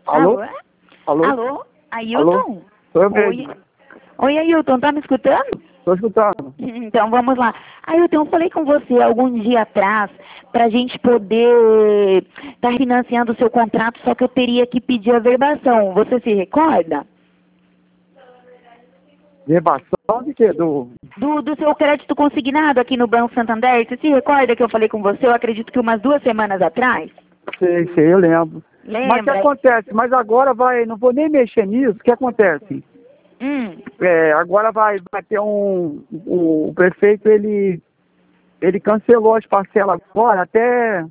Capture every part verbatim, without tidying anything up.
Alô? Alô? Alô? Alô? Ailton? Oi, Oi. mesmo. Oi, Ailton, tá me escutando? Tô escutando. Então, vamos lá. Ailton, eu falei com você algum dia atrás para a gente poder estar tá financiando o seu contrato, só que eu teria que pedir a verbação. Você se recorda? Verbação de quê? Do... Do, do seu crédito consignado aqui no Banco Santander. Você se recorda que eu falei com você, eu acredito que umas duas semanas atrás? Sei, sei, eu lembro. Lembra? Mas o que acontece? Mas agora vai, não vou nem mexer nisso, o que acontece? Hum. É, agora vai, vai ter um, o, o prefeito, ele, ele cancelou as parcelas agora até,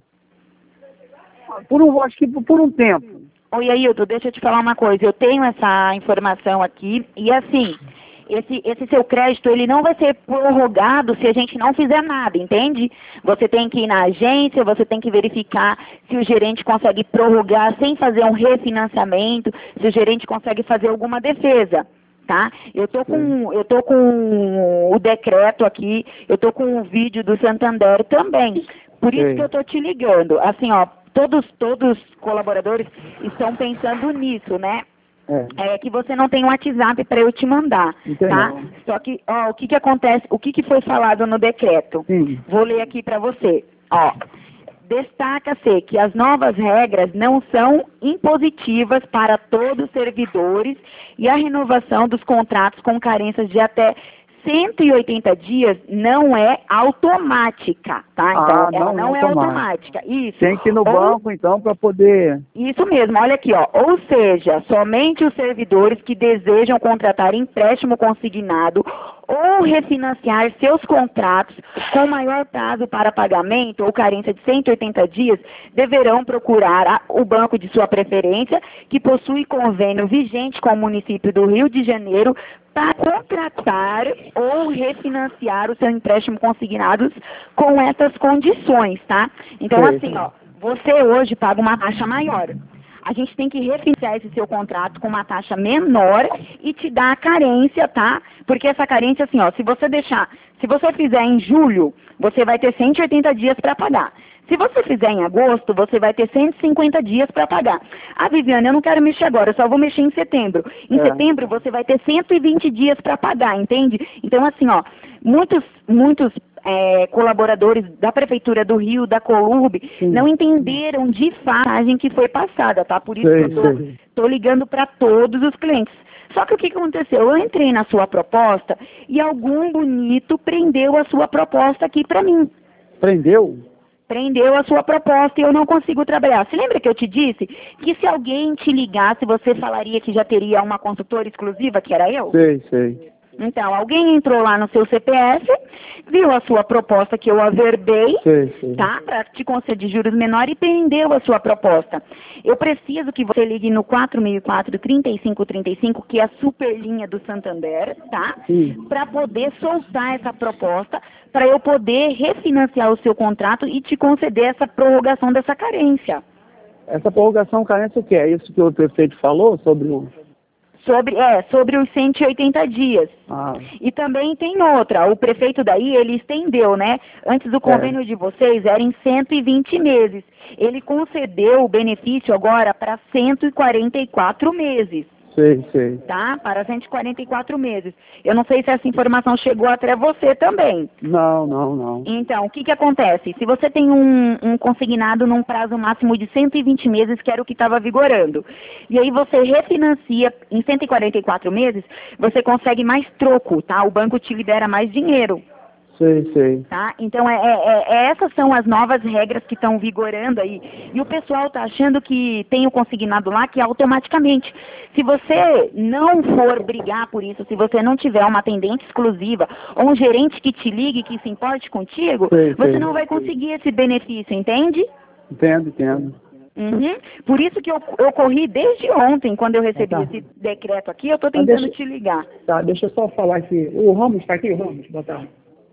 por um, acho que por um tempo. Oi, Ailton, deixa eu te falar uma coisa. Eu tenho essa informação aqui e assim, esse, esse seu crédito, ele não vai ser prorrogado se a gente não fizer nada, entende? Você tem que ir na agência, você tem que verificar se o gerente consegue prorrogar sem fazer um refinanciamento, se o gerente consegue fazer alguma defesa. Tá? Eu tô com eu tô com o decreto aqui, eu tô com o vídeo do Santander também. Por isso Sim. que eu tô te ligando. Assim, ó, todos todos os colaboradores estão pensando nisso, né? É. É que você não tem um WhatsApp para eu te mandar, Não tá? não. Só que, ó, o que que acontece, o que que foi falado no decreto? Sim. Vou ler aqui para você. Ó, destaca-se que as novas regras não são impositivas para todos os servidores e a renovação dos contratos com carências de até cento e oitenta dias não é automática, tá? Então, Ah, ela não, não não é automática. Isso. Tem que ir no Ou- banco, então, para poder... Isso mesmo, olha aqui, ó. Ou seja, somente os servidores que desejam contratar empréstimo consignado ou refinanciar seus contratos com maior prazo para pagamento ou carência de cento e oitenta dias deverão procurar a- o banco de sua preferência, que possui convênio vigente com o município do Rio de Janeiro, para contratar ou refinanciar o seu empréstimo consignado com essas condições, tá? Então, Sei, assim, sei. ó, você hoje paga uma taxa maior. A gente tem que refinanciar esse seu contrato com uma taxa menor e te dar a carência, tá? Porque essa carência, assim, ó, se você deixar, se você fizer em julho, você vai ter cento e oitenta dias para pagar. Se você fizer em agosto, você vai ter cento e cinquenta dias para pagar. Ah, Viviane, eu não quero mexer agora, eu só vou mexer em setembro. Em É. setembro, você vai ter cento e vinte dias para pagar, entende? Então, assim, ó, muitos, muitos é, colaboradores da Prefeitura do Rio, da Colurb, Sim. não entenderam de fato a mensagem que foi passada, tá? Por isso Sei, que eu tô, sei. tô ligando para todos os clientes. Só que o que que aconteceu? Eu entrei na sua proposta e algum bonito prendeu a sua proposta aqui para mim. Prendeu? Prendeu a sua proposta e eu não consigo trabalhar. Você lembra que eu te disse que se alguém te ligasse, você falaria que já teria uma consultora exclusiva, que era eu? Sei, sei. Então, alguém entrou lá no seu C P F, viu a sua proposta que eu averbei, Sei, sei. tá? Para te conceder juros menores e prendeu a sua proposta. Eu preciso que você ligue no quatro mil e quatro, trinta e cinco trinta e cinco, que é a super linha do Santander, tá? Sim. Para poder soltar essa proposta, para eu poder refinanciar o seu contrato e te conceder essa prorrogação dessa carência. Essa prorrogação carência o que é? Isso que o prefeito falou sobre o... Sobre, é, sobre os cento e oitenta dias. Ah, E também tem outra, o prefeito daí, ele estendeu, né? Antes o convênio de vocês era em cento e vinte meses. Ele concedeu o benefício agora para cento e quarenta e quatro meses, sei, sei. tá? Para cento e quarenta e quatro meses. Eu não sei se essa informação chegou até você também. Não, não, não. Então, o que que acontece? Se você tem um, um consignado num prazo máximo de cento e vinte meses, que era o que estava vigorando, e aí você refinancia em cento e quarenta e quatro meses, você consegue mais troco, tá? O banco te libera mais dinheiro. Sei, sei. Tá? Então, é, é- é- essas são as novas regras que estão vigorando aí. E o pessoal está achando que tem o consignado lá, que automaticamente, se você não for brigar por isso, se você não tiver uma atendente exclusiva ou um gerente que te ligue, que se importe contigo, Sei, você sei. não vai conseguir esse benefício, entende? Entendo, entendo. Uhum. Por isso que eu, eu corri desde ontem, quando eu recebi Ah, tá. esse decreto aqui, eu estou Mas tentando deixa- te ligar. Tá, deixa eu só falar aqui. O Ramos está aqui, o Ramos? Boa tarde.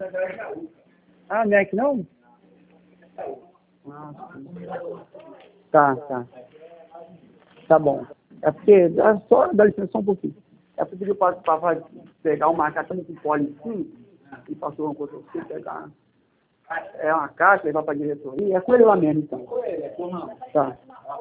Ah, não é que não? Ah, sim. Tá, tá. Tá bom. É porque, é só dá licença só um pouquinho. É porque pediu para pegar uma caixa com pole em cima e passou uma coisa pra você pegar. É uma caixa, levar para a diretoria. É com ele lá mesmo, então. Tá.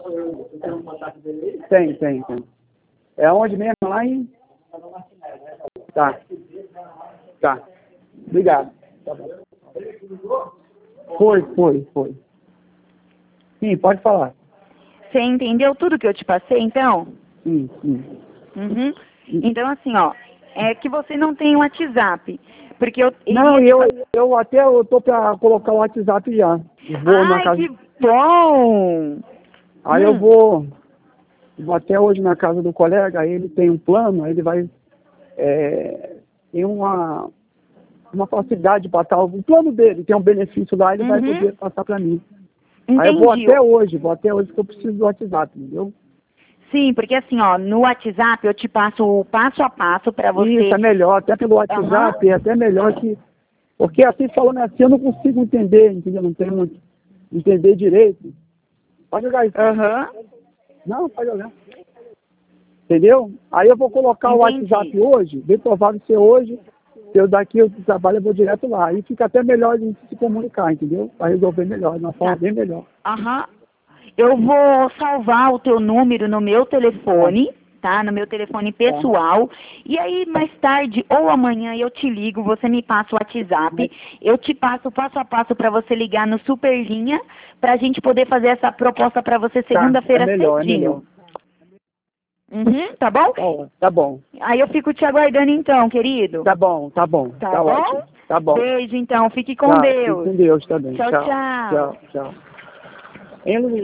Tem, tem, tem. É onde mesmo? Lá em... Tá. Tá. Obrigado. Tá bom. Foi, foi, foi. Sim, pode falar. Você entendeu tudo que eu te passei, então? Sim, sim. Uhum. Então, assim, ó, é que você não tem o WhatsApp, porque eu... Não, eu, eu até eu tô pra colocar o WhatsApp já. Eu vou Ai, na casa... que bom! Aí hum. eu vou, vou até hoje na casa do colega, aí ele tem um plano, aí ele vai... É, tem uma, uma facilidade de passar o plano dele, tem um benefício lá, ele Uhum. vai poder passar para mim. Entendi. Aí eu vou até hoje, vou até hoje, porque eu preciso do WhatsApp, entendeu? Sim, porque assim, ó, no WhatsApp eu te passo o passo a passo para você... Isso, é melhor, até pelo WhatsApp, uhum. é até melhor que... Porque assim, falando assim, eu não consigo entender, entendeu? Não tenho muito... entender direito. Pode jogar isso. Uhum. Não, pode jogar. Entendeu? Aí eu vou colocar Entendi. o WhatsApp hoje, bem provável ser hoje, eu daqui eu trabalho, eu vou direto lá. Aí fica até melhor a gente se comunicar, entendeu? Para resolver melhor, de uma forma Tá. bem melhor. Aham. Eu vou salvar o teu número no meu telefone, tá? No meu telefone pessoal. E aí, mais tarde ou amanhã eu te ligo, você me passa o WhatsApp. Eu te passo passo a passo para você ligar no Superlinha, pra gente poder fazer essa proposta para você segunda-feira Tá, é melhor, cedinho. é melhor. Uhum, tá bom? Tá, tá bom. Aí eu fico te aguardando então, querido. Tá bom, tá bom. Tá, Tá bom? ótimo. Tá bom. Beijo então, fique com Tá, Deus. fique com Deus também. Tchau, tchau. Tchau, tchau. Hein, Luiz?